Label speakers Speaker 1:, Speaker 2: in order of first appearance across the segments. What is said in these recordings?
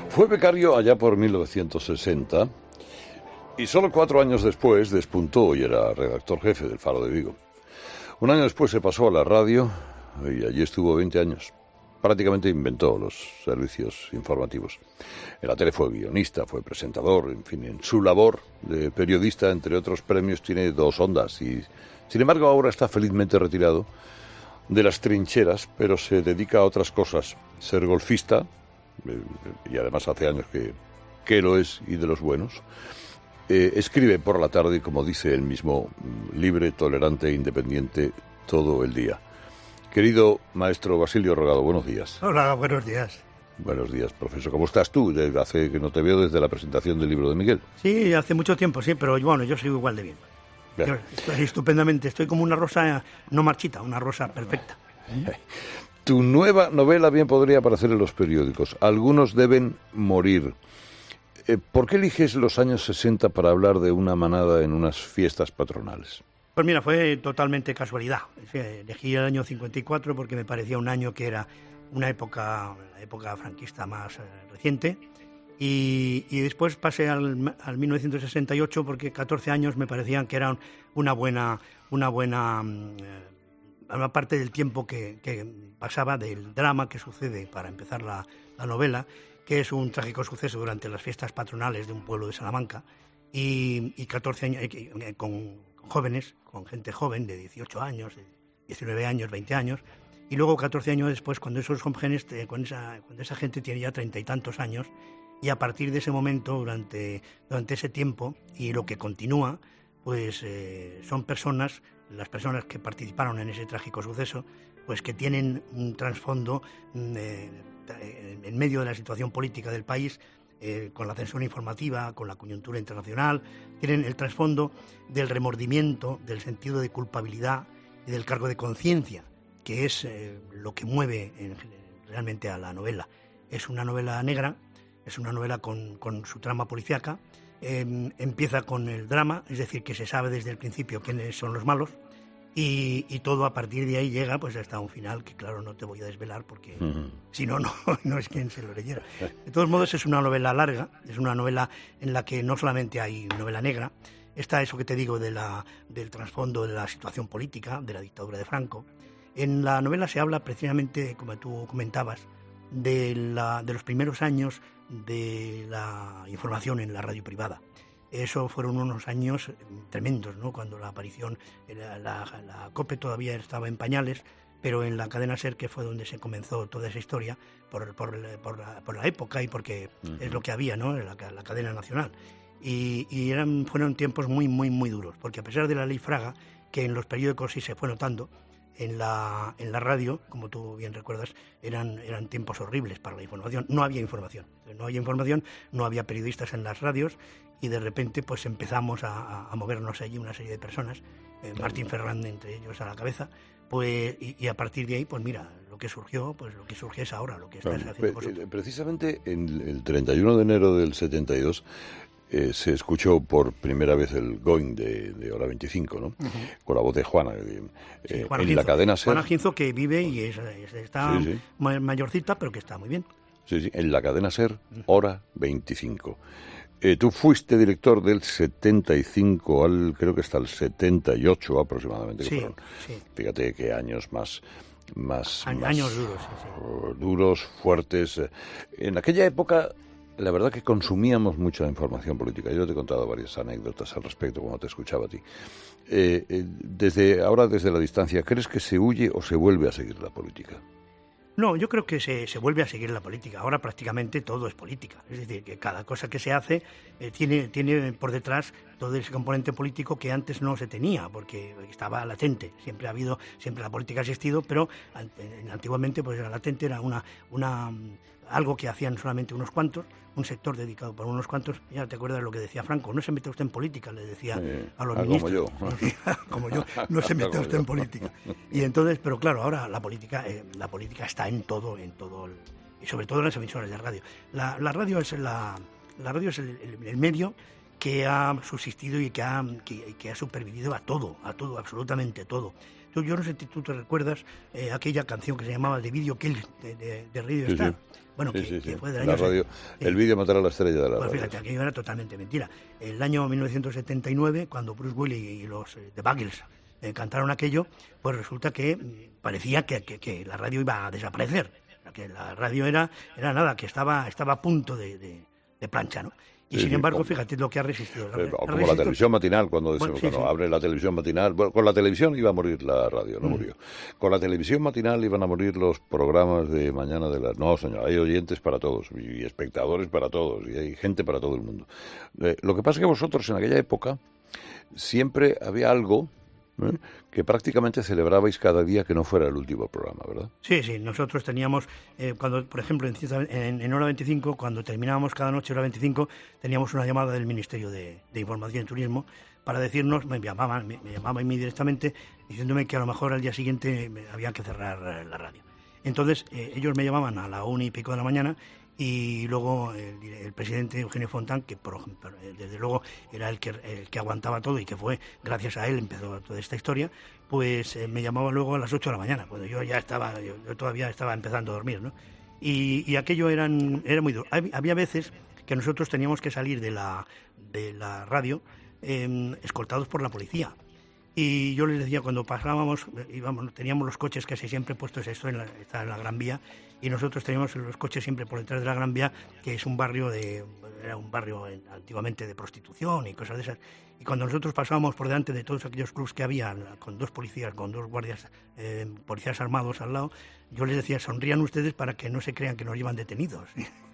Speaker 1: Fue becario allá por 1960 y solo 4 años después despuntó y era redactor jefe del Faro de Vigo. Un año después se pasó a la radio y allí estuvo 20 años. Prácticamente inventó los servicios informativos. En la tele fue guionista, fue presentador, en fin, en su labor de periodista, entre otros premios, tiene 2 ondas y, sin embargo, ahora está felizmente retirado de las trincheras, pero se dedica a otras cosas. Ser golfista, y además hace años que lo es y de los buenos. Escribe por la tarde, como dice él mismo, libre, tolerante e independiente todo el día. Querido maestro Basilio Rogado, buenos días.
Speaker 2: Hola, buenos días.
Speaker 1: Buenos días, profesor. ¿Cómo estás tú? Hace que no te veo desde la presentación del libro de Miguel.
Speaker 2: Sí, hace mucho tiempo, sí, pero bueno, yo sigo igual de bien. Yo estoy estupendamente, estoy como una rosa no marchita, una rosa perfecta.
Speaker 1: Tu nueva novela bien podría aparecer en los periódicos. Algunos deben morir. ¿Por qué eliges los años 60 para hablar de una manada en unas fiestas patronales?
Speaker 2: Pues mira, fue totalmente casualidad. Elegí el año 54 porque me parecía un año que era una época, la época franquista más reciente. Y después pasé al 1968 porque 14 años me parecían que eran una buena parte del tiempo que pasaba del drama que sucede para empezar la novela, que es un trágico suceso durante las fiestas patronales de un pueblo de Salamanca, y 14 años con jóvenes, con gente joven de 18 años, de 19 años, 20 años, y luego 14 años después, cuando esos jóvenes, cuando esa gente tiene ya 30 y tantos años, y a partir de ese momento, durante ese tiempo, y lo que continúa, pues son las personas que participaron en ese trágico suceso, pues que tienen un trasfondo en medio de la situación política del país, con la censura informativa, con la coyuntura internacional, tienen el trasfondo del remordimiento, del sentido de culpabilidad y del cargo de conciencia, que es lo que mueve realmente a la novela. Es una novela negra, es una novela con su trama policíaca, empieza con el drama, es decir, que se sabe desde el principio quiénes son los malos, y todo a partir de ahí llega pues hasta un final que claro no te voy a desvelar porque si no es quien se lo leyera. De todos modos es una novela larga, es una novela en la que no solamente hay novela negra, está eso que te digo del trasfondo de la situación política, de la dictadura de Franco. En la novela se habla precisamente, como tú comentabas, de los primeros años de la información en la radio privada. Eso fueron unos años tremendos, ¿no? Cuando la aparición, la COPE todavía estaba en pañales, pero en la cadena SER, que fue donde se comenzó toda esa historia, por la época y porque es lo que había, ¿no? La cadena nacional. Y fueron tiempos muy, muy, muy duros, porque a pesar de la ley Fraga, que en los periódicos sí se fue notando, en la radio, como tú bien recuerdas, eran tiempos horribles para la información. No había información, no había periodistas en las radios y de repente pues empezamos a movernos allí una serie de personas, Martín Ferrán entre ellos a la cabeza, pues y a partir de ahí, pues mira, lo que surgió es ahora, lo que estás haciendo vosotros.
Speaker 1: Precisamente en el 31 de enero del 72 se escuchó por primera vez el Going de Hora 25, ¿no? Con la voz de Juana.
Speaker 2: Sí, Juana
Speaker 1: en
Speaker 2: Ginzo,
Speaker 1: la cadena SER.
Speaker 2: Juana Ginzo, que vive y está mayorcita, pero que está muy bien.
Speaker 1: Sí, en la cadena SER, Hora 25. Tú fuiste director del 75 creo que hasta el 78 aproximadamente.
Speaker 2: Sí,
Speaker 1: sí. Fíjate qué años más
Speaker 2: años duros, sí.
Speaker 1: Duros, fuertes. En aquella época, la verdad que consumíamos mucha información política. Yo te he contado varias anécdotas al respecto cuando te escuchaba a ti. Desde la distancia, ¿crees que se huye o se vuelve a seguir la política?
Speaker 2: No, yo creo que se vuelve a seguir la política. Ahora prácticamente todo es política. Es decir, que cada cosa que se hace tiene por detrás todo ese componente político que antes no se tenía, porque estaba latente. Siempre la política ha existido, pero antiguamente pues era latente, era algo que hacían solamente unos cuantos, un sector dedicado por unos cuantos. Ya te acuerdas de lo que decía Franco, no se meta usted en política, le decía a los ministros. Como yo, no se meta usted en política. Y entonces, pero claro, ahora la política está en todo, y sobre todo en las emisoras de radio. La radio es el medio que ha subsistido y que ha supervivido a todo, absolutamente todo. Yo no sé si tú te recuerdas aquella canción que se llamaba The Video Kill de Radio Star.
Speaker 1: Sí.
Speaker 2: Bueno,
Speaker 1: sí.
Speaker 2: que fue del
Speaker 1: la
Speaker 2: año...
Speaker 1: radio, el vídeo matará a la estrella de la
Speaker 2: pues
Speaker 1: radio.
Speaker 2: fíjate, aquello era totalmente mentira. El año 1979, cuando Bruce Willis y los The Buggles cantaron aquello, pues resulta que parecía que la radio iba a desaparecer. Que la radio era nada, que estaba a punto de plancha, ¿no? Y sin embargo, fíjate lo que ha resistido.
Speaker 1: Como la televisión matinal, cuando abre la televisión matinal. Bueno, con la televisión iba a morir la radio, no murió. Con la televisión matinal iban a morir los programas de mañana de las... No, señor, hay oyentes para todos, y espectadores para todos, y hay gente para todo el mundo. Lo que pasa es que vosotros en aquella época siempre había algo que prácticamente celebrabais cada día que no fuera el último programa, ¿verdad?
Speaker 2: Sí, nosotros teníamos, cuando, por ejemplo, en Hora 25, cuando terminábamos cada noche Hora 25, teníamos una llamada del Ministerio de Información y Turismo para decirnos, me llamaban a mí directamente, diciéndome que a lo mejor al día siguiente había que cerrar la radio. Entonces, ellos me llamaban a la 1:00 de la mañana, y luego el presidente Eugenio Fontán, que desde luego era el que aguantaba todo y que fue gracias a él empezó toda esta historia, pues me llamaba luego a las 8 de la mañana, cuando yo todavía estaba empezando a dormir, ¿no? Y aquello era muy duro. Había veces que nosotros teníamos que salir de la radio escoltados por la policía. Y yo les decía, cuando pasábamos, teníamos los coches casi siempre puestos, está en la Gran Vía, y nosotros teníamos los coches siempre por detrás de la Gran Vía, que es era un barrio antiguamente de prostitución y cosas de esas. Y cuando nosotros pasábamos por delante de todos aquellos clubs que había, con dos policías, con dos guardias, policías armados al lado, yo les decía, sonrían ustedes para que no se crean que nos llevan detenidos.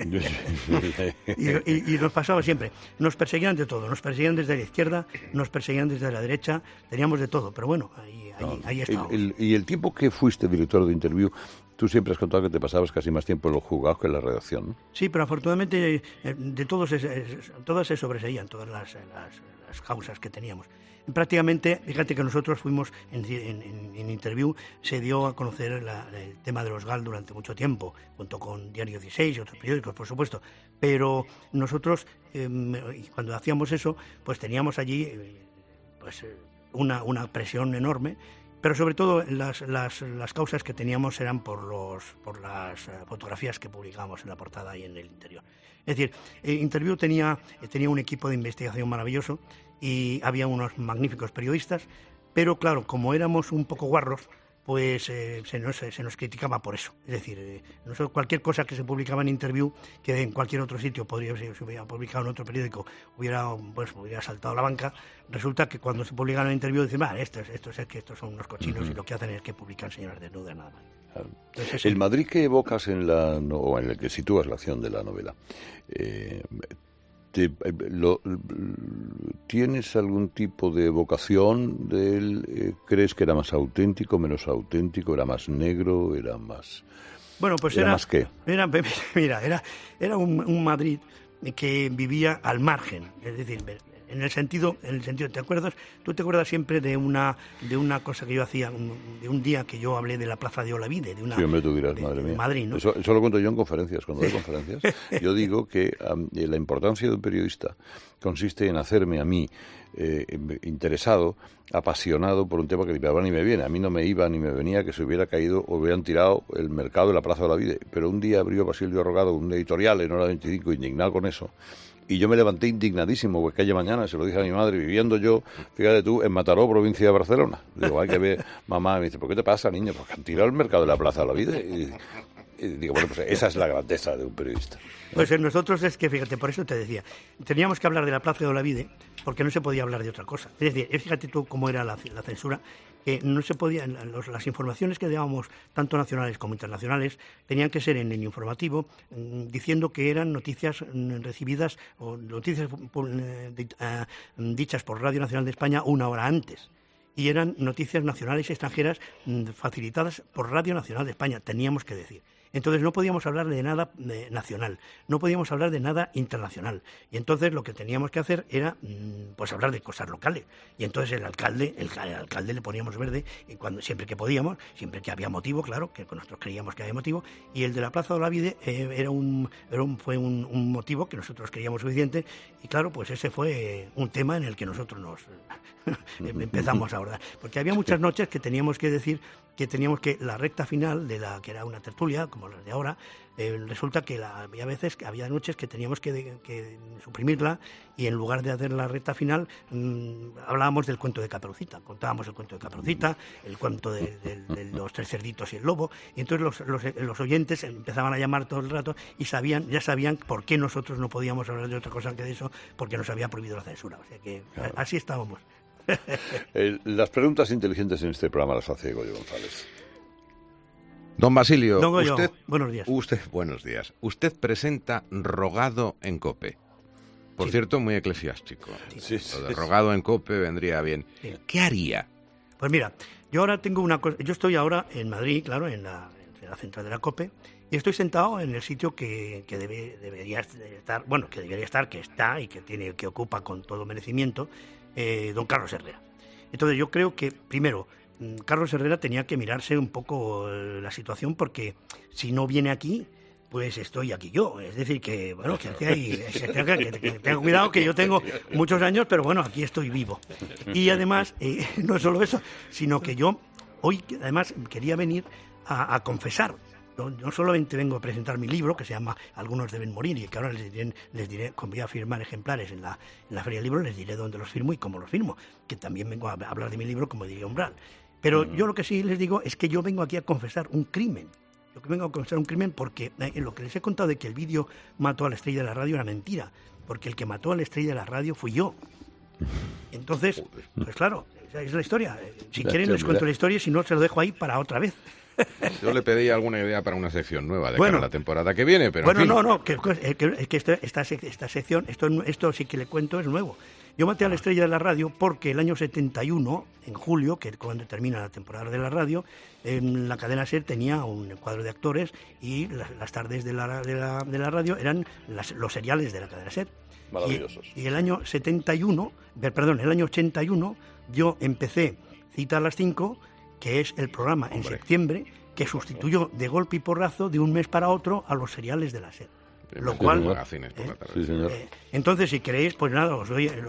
Speaker 2: y nos pasaba siempre. Nos perseguían de todo, nos perseguían desde la izquierda, nos perseguían desde la derecha, teníamos de todo, pero bueno, ahí estábamos.
Speaker 1: Y el tiempo que fuiste director de Interview, tú siempre has contado que te pasabas casi más tiempo en los juzgados que en la redacción, ¿no? Sí,
Speaker 2: pero afortunadamente de todas se sobreseían, todas las causas que teníamos. Prácticamente, fíjate que nosotros fuimos en Interview, se dio a conocer el tema de los GAL durante mucho tiempo, junto con Diario 16 y otros periódicos, por supuesto, pero nosotros, cuando hacíamos eso, pues teníamos allí una presión enorme, pero sobre todo las causas que teníamos eran por las fotografías que publicábamos en la portada y en el interior. Es decir, Interview tenía un equipo de investigación maravilloso y había unos magníficos periodistas, pero claro, como éramos un poco guarros, pues se nos criticaba por eso. Es decir, cualquier cosa que se publicaba en Interview, que en cualquier otro sitio se hubiera publicado en otro periódico, hubiera saltado la banca. Resulta que cuando se publicaba en Interview dicen, estos son unos cochinos, y lo que hacen es que publican señoras desnudas nada más.
Speaker 1: Entonces, el Madrid que evocas en el que sitúas la acción de la novela, ¿tienes algún tipo de evocación de él? ¿Crees que era más auténtico, menos auténtico, era más negro, era más...
Speaker 2: Bueno, pues
Speaker 1: ¿Era más qué?
Speaker 2: Era un Madrid que vivía al margen, es decir, en el sentido, ¿tú te acuerdas siempre de una cosa que yo hacía, de un día que yo hablé de la Plaza de Olavide,
Speaker 1: sí, hombre, tú dirás, madre mía.
Speaker 2: Madrid, ¿no?
Speaker 1: Eso lo cuento yo en conferencias, cuando doy conferencias. Yo digo que la importancia de un periodista consiste en hacerme a mí interesado, apasionado por un tema que ni me va ni me viene. A mí no me iba ni me venía que se hubiera caído o hubieran tirado el mercado de la Plaza de Olavide. Pero un día abrió Basilio Arrogado un editorial en Hora 25 indignado con eso. Y yo me levanté indignadísimo, pues calle mañana, se lo dije a mi madre, viviendo yo, fíjate tú, en Mataró, provincia de Barcelona. Digo, hay que ver, mamá, me dice, ¿por qué te pasa, niño? Porque han tirado el mercado de la Plaza de Olavide. Y digo, bueno, pues esa es la grandeza de un periodista.
Speaker 2: Pues nosotros es que, fíjate, por eso te decía, teníamos que hablar de la Plaza de Olavide porque no se podía hablar de otra cosa. Es decir, fíjate tú cómo era la censura, que no se podía, las informaciones que dábamos, tanto nacionales como internacionales, tenían que ser en el informativo, diciendo que eran noticias recibidas o noticias dichas por Radio Nacional de España una hora antes. Y eran noticias nacionales y extranjeras facilitadas por Radio Nacional de España, teníamos que decir. Entonces no podíamos hablar de nada nacional, no podíamos hablar de nada internacional. Y entonces lo que teníamos que hacer era pues hablar de cosas locales. Y entonces el alcalde le poníamos verde y siempre que podíamos, siempre que había motivo, claro, que nosotros creíamos que había motivo. Y el de la Plaza de Olavide fue un motivo que nosotros creíamos suficiente. Y claro, pues ese fue un tema en el que nosotros nos empezamos a abordar. Porque había muchas noches que teníamos que decir que la recta final que era una tertulia, como las de ahora, resulta que había noches que teníamos que suprimirla y en lugar de hacer la recta final hablábamos del cuento de Caperucita, contábamos el cuento de Caperucita, el cuento de los 3 cerditos y el lobo, y entonces los oyentes empezaban a llamar todo el rato y ya sabían por qué nosotros no podíamos hablar de otra cosa que de eso, porque nos había prohibido la censura. O sea que claro, así estábamos.
Speaker 1: Las preguntas inteligentes en este programa las hace Goyo González.
Speaker 3: Don Basilio,
Speaker 2: Don Goyo, buenos días.
Speaker 3: Buenos días. Usted presenta Rogado en COPE. Por cierto, muy eclesiástico.
Speaker 1: Sí.
Speaker 3: Lo de Rogado en COPE vendría bien. Sí. ¿Qué haría?
Speaker 2: Pues mira, yo ahora tengo una cosa. Yo estoy ahora en Madrid, claro, en la central de la COPE, y estoy sentado en el sitio que debería estar, que está y que ocupa con todo merecimiento, don Carlos Herrera. Entonces yo creo que, primero, Carlos Herrera tenía que mirarse un poco la situación, porque si no viene aquí, pues estoy aquí yo. Es decir, que bueno, que tenga cuidado, que yo tengo muchos años, pero bueno, aquí estoy vivo. Y además, no es solo eso, sino que yo hoy, además, quería venir a confesar. No solamente vengo a presentar mi libro, que se llama Algunos deben morir, y que ahora les diré, como voy a firmar ejemplares en la Feria del Libro, les diré dónde los firmo y cómo los firmo, que también vengo a hablar de mi libro, como diría Umbral. Pero yo lo que sí les digo es que yo vengo aquí a confesar un crimen. Yo vengo a confesar un crimen porque lo que les he contado de que el vídeo mató a la estrella de la radio era mentira, porque el que mató a la estrella de la radio fui yo. Entonces, pues claro, esa es la historia. Si quieren les cuento la historia, si no se lo dejo ahí para otra vez.
Speaker 3: Yo le pedí alguna idea para una sección nueva de cara a la temporada que viene, pero
Speaker 2: bueno,
Speaker 3: en fin.
Speaker 2: que esta sección, esto sí que le cuento, es nuevo. Yo maté a la estrella de la radio porque el año 71, en julio, que es cuando termina la temporada de la radio, en la cadena SER tenía un cuadro de actores y las tardes de la radio eran los seriales de la cadena SER.
Speaker 1: Maravillosos.
Speaker 2: Y el año 81, yo empecé Cita a las 5, que es el programa en septiembre que sustituyó de golpe y porrazo de un mes para otro a los seriales de la SER. Lo cual,
Speaker 1: sí, señor.
Speaker 2: Entonces, si queréis, pues nada,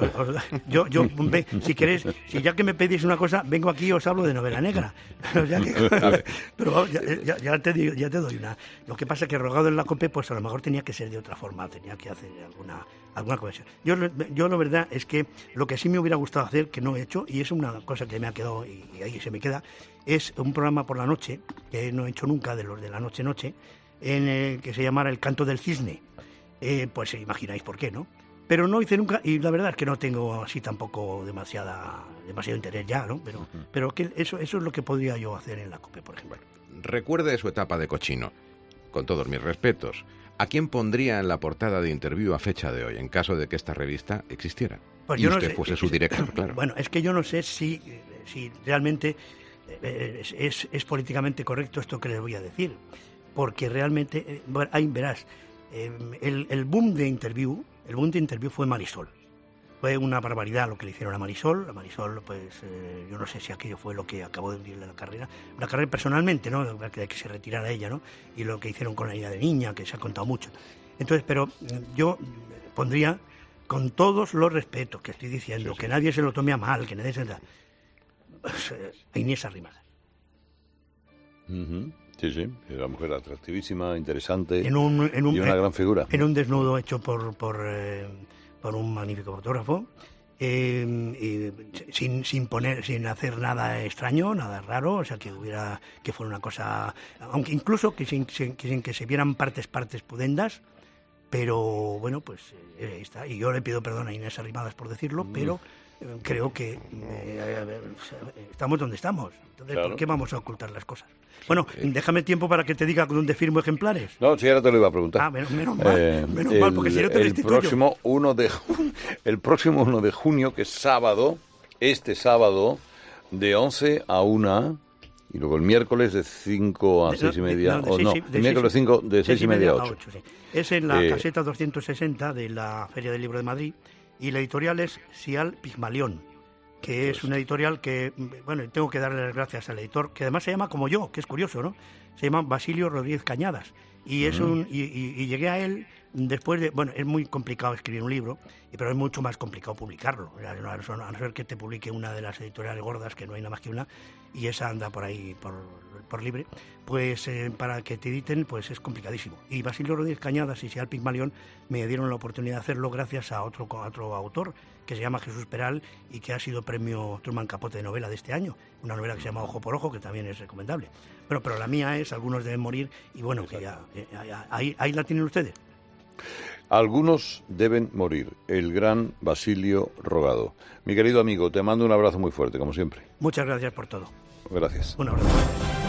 Speaker 2: si queréis, si ya que me pedís una cosa, vengo aquí y os hablo de novela negra. Pero ya te doy una. Lo que pasa es que Rogado en la COPE, pues a lo mejor tenía que ser de otra forma, tenía que hacer alguna conexión. Yo la verdad es que lo que sí me hubiera gustado hacer, que no he hecho, y es una cosa que me ha quedado y ahí se me queda, es un programa por la noche, que no he hecho nunca, de los de la noche, en el que se llamara El Canto del Cisne. Pues imagináis por qué, ¿no? Pero no hice nunca, y la verdad es que no tengo así tampoco demasiado interés ya, ¿no? Pero que eso es lo que podría yo hacer en la COPE, por ejemplo.
Speaker 3: Recuerde su etapa de cochino, con todos mis respetos. ¿A quién pondría en la portada de Interview a fecha de hoy, en caso de que esta revista existiera?
Speaker 2: Pues
Speaker 3: y
Speaker 2: yo
Speaker 3: usted fuese su director, claro.
Speaker 2: Bueno, es que yo no sé si realmente es políticamente correcto esto que les voy a decir, porque realmente, ahí verás, el boom de Interview fue Marisol. Fue una barbaridad lo que le hicieron a Marisol. A Marisol, pues, yo no sé si aquello fue lo que acabó de hundirle la carrera personalmente, ¿no? De que se retirara ella, ¿no? Y lo que hicieron con la idea de niña, que se ha contado mucho. Entonces, pero yo pondría, con todos los respetos que estoy diciendo, que nadie se lo tome a mal, que nadie se da, pues, a Inés Arrimadas.
Speaker 1: Sí, era una mujer atractivísima, interesante
Speaker 2: y
Speaker 1: una gran figura.
Speaker 2: En un desnudo hecho por un magnífico fotógrafo, sin hacer nada extraño, nada raro, o sea, que fuera una cosa, aunque incluso que sin que se vieran partes pudendas, pero bueno, pues está. Y yo le pido perdón a Inés Arrimadas por decirlo, pero creo que estamos donde estamos. Entonces, claro, ¿por qué vamos a ocultar las cosas? Bueno, déjame tiempo para que te diga dónde firmo ejemplares.
Speaker 1: No, si ahora te lo iba a preguntar.
Speaker 2: Menos mal, porque si no te restituyo.
Speaker 1: El próximo 1 de junio, que es sábado, este sábado, de 11 a 1, Y luego el miércoles de 5 a 6 y media, el miércoles 5 de 6 y media a 8.
Speaker 2: Sí. Es en la caseta 260 de la Feria del Libro de Madrid, y la editorial es Sial Pigmalión, que es una editorial que, bueno, tengo que darle las gracias al editor, que además se llama como yo, que es curioso, ¿no? Se llama Basilio Rodríguez Cañadas, y es y llegué a él después de, bueno, es muy complicado escribir un libro, pero es mucho más complicado publicarlo, a no ser que te publique una de las editoriales gordas, que no hay nada más que una, y esa anda por ahí por libre, pues para que te editen pues es complicadísimo. Y Basilio Rodríguez Cañadas y Sial Pigmalión me dieron la oportunidad de hacerlo gracias a otro autor que se llama Jesús Peral y que ha sido premio Truman Capote de novela de este año, una novela que se llama Ojo por Ojo, que también es recomendable. Pero la mía es Algunos deben morir, y bueno, que ya ahí la tienen ustedes.
Speaker 1: Algunos deben morir, el gran Basilio Rogado. Mi querido amigo, te mando un abrazo muy fuerte, como siempre.
Speaker 2: Muchas gracias por todo.
Speaker 1: Gracias.
Speaker 2: Un abrazo.